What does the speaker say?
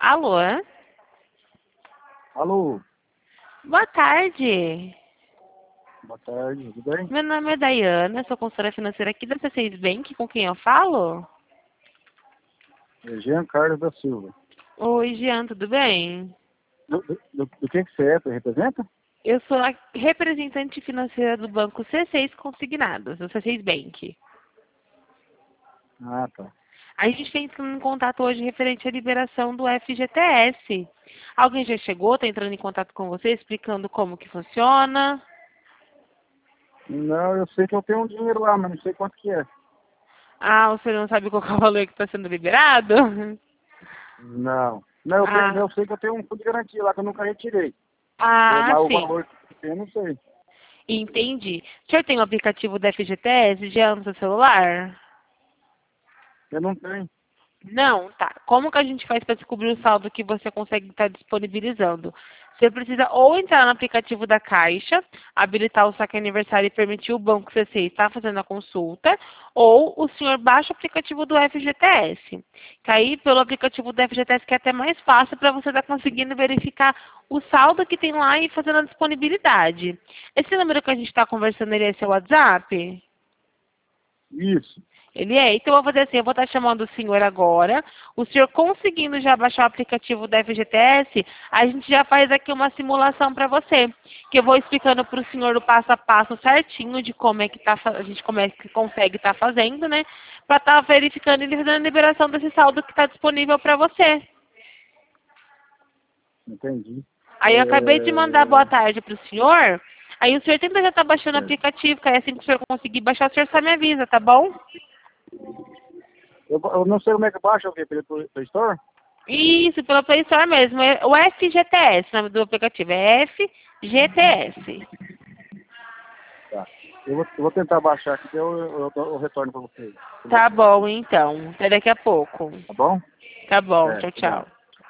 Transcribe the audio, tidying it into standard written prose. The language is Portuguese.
Alô? Alô, Boa tarde. boa tarde, tudo bem? Meu nome é Dayana, sou consultora financeira aqui da C6 Bank, com quem eu falo? É Jean Carlos da Silva. Oi, Jean, tudo bem? Do que você é? Você representa? Eu sou a representante financeira do banco C6 Consignados, do C6 Bank. Ah, tá. A gente tem um contato hoje referente à liberação do FGTS. Alguém já chegou, está entrando em contato com você, explicando como que funciona? Não, eu sei que eu tenho um dinheiro lá, mas não sei quanto que é. Ah, o senhor não sabe qual que é o valor que está sendo liberado? Não. Não, Ah, eu sei que eu tenho um fundo de garantia lá que eu nunca retirei. ah, Mas o sim. valor que tem, eu não sei. Entendi. O senhor tem o aplicativo da FGTS já no seu celular? Eu não tenho. Não? Tá. Como que a gente faz para descobrir o saldo que você consegue estar disponibilizando? Você precisa ou entrar no aplicativo da Caixa, habilitar o saque aniversário e permitir o banco CC estar fazendo a consulta, ou o senhor baixa o aplicativo do FGTS. Que aí, pelo aplicativo do FGTS, que é até mais fácil para você estar conseguindo verificar o saldo que tem lá e fazendo a disponibilidade. Esse número que a gente está conversando, ele é seu WhatsApp? Isso. Ele é. Então eu vou fazer assim, eu vou estar chamando o senhor agora. O senhor conseguindo já baixar o aplicativo da FGTS, a gente já faz aqui uma simulação para você. Que eu vou explicando para o senhor o passo a passo certinho de como é que a gente como é que consegue estar fazendo, né? Para estar verificando e fazendo a liberação desse saldo que está disponível para você. Entendi. Aí eu acabei de mandar boa tarde para o senhor. Aí o senhor tenta já estar baixando o É. aplicativo, que aí assim que o senhor conseguir baixar, o senhor só me avisa, tá bom? Eu não sei como é que baixa o quê? Pelo Play Store? Isso, pela Play Store mesmo. É o FGTS, o nome do aplicativo. É FGTS. Tá. Eu vou tentar baixar aqui, daí eu retorno para você. Tá bom, então. Até daqui a pouco. Tá bom? Tá bom, É, tchau, obrigado. tchau.